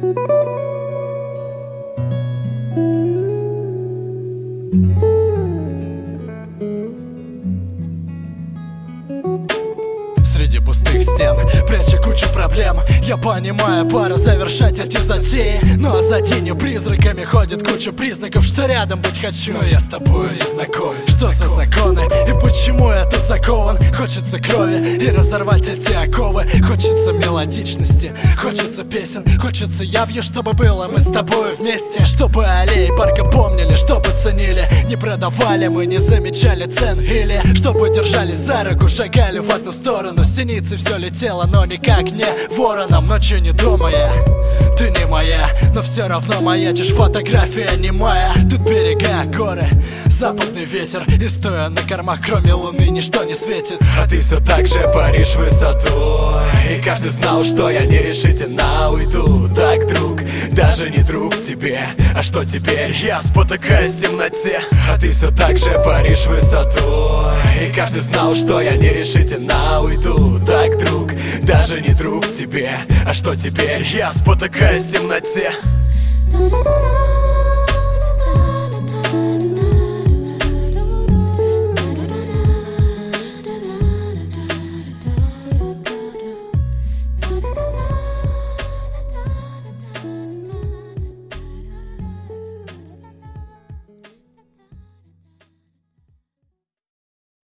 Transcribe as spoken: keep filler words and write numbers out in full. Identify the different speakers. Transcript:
Speaker 1: Среди пустых стен, пряча кучу проблем, я понимаю, пора завершать эти затеи. Ну а за тенью призраками ходит куча признаков, что рядом быть хочу, но я с тобой не знаком. Что за законы и почему я тут закован? Хочется крови и разорвать эти оковы. Хочется мелодичности, хочется песен, хочется явью, чтобы было мы с тобой вместе. Чтобы аллеи парка помнили, чтобы ценили, не продавали, мы не замечали цен. Или чтобы держались за руку, шагали в одну сторону. Синицы все летело, но никак не вороном. Ночью не думая, ты не моя, но все равно маячишь, фотография не моя. Тут берега, горы, западный ветер, и стоя на кормах, кроме луны, ничто не светит.
Speaker 2: А ты все так же паришь высоту, и каждый знал, что я нерешительно уйду. Так, друг, даже не друг тебе. А что теперь? Я спотыкаюсь в темноте. А ты все так же паришь высоту, и каждый знал, что я нерешительно уйду. Так, друг, даже не друг тебе. А что теперь? Я спотыкаюсь в темноте.